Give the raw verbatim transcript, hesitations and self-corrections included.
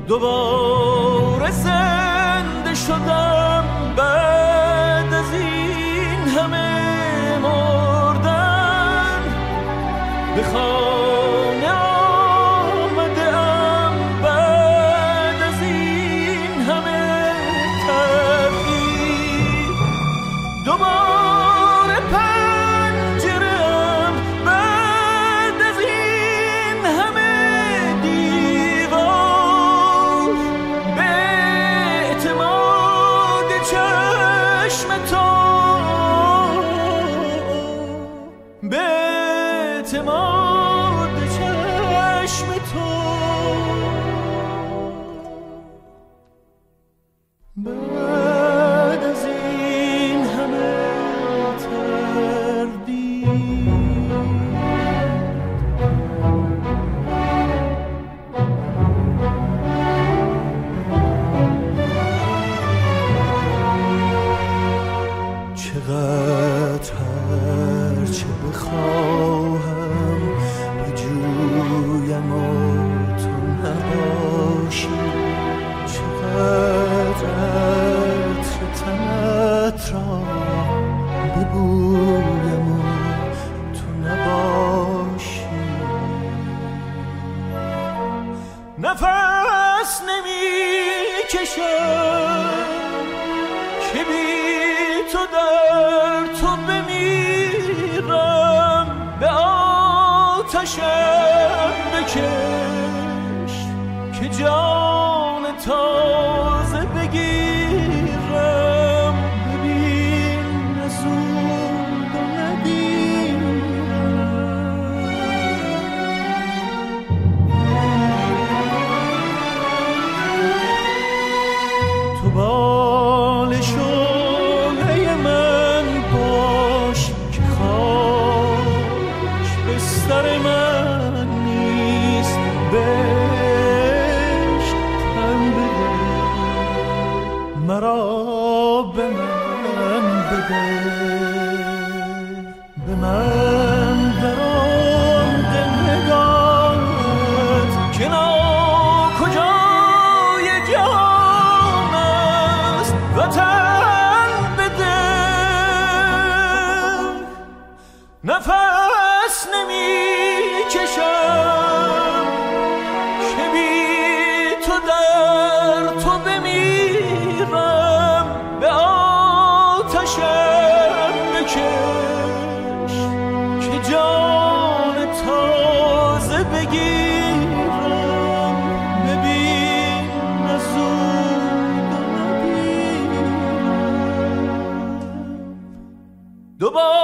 دوباره زنده شدم بعد از این همه مردن. به خانه آمدم بعد از این همه تغییر. دوباره پنجرم بعد از این همه دیوار. به اعتماد چشم تو، به اعتماد چشم تو، بعد از این همه تردید. چقدر هر چه بخواهم بجویم و تو نباشی. چقدر عطر تنت را ببویم و تو نباشی. نفس نمی کشم که بی تو در تو بمیرم. به آتشم بکش که جان تازه بگیرم. ببین نزود و ندیرم. تو بال شعله من باش که خاک بستر من نیست. بهشت تن بده مرا، به من بده، به من در آن دل نگاهت که ناکجای جهان است. وطن بده. نفس نمی کشم که بی تو در تو بمیرم. به آتشم بکش که جان تازه بگیرم. ببین نزود و ندیرم. دوباره